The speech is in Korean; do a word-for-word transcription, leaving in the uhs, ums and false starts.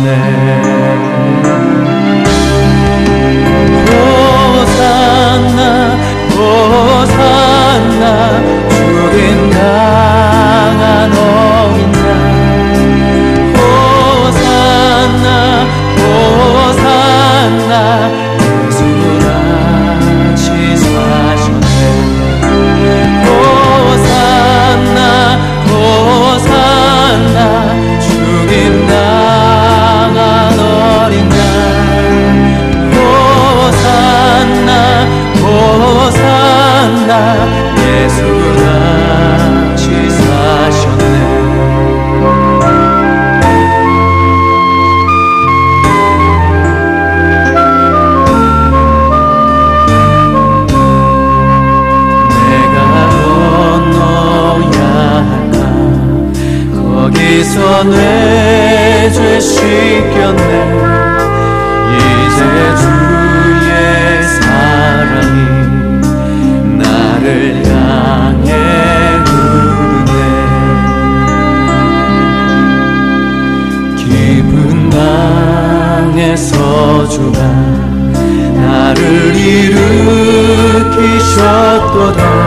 호산나 호산나 죽임 당한 어린 양 호산나 호산나 예수같이 사셨네 호산나 호산나 죽임 당한 어린 양 호산나 호산나 예수같이 사셨네 내가 건너야 할까 거기서 내 죄 씻겼네 이제 주의 사랑이 나를 향해 흐르네 깊은 강에서 주가 나를 일으키셨도다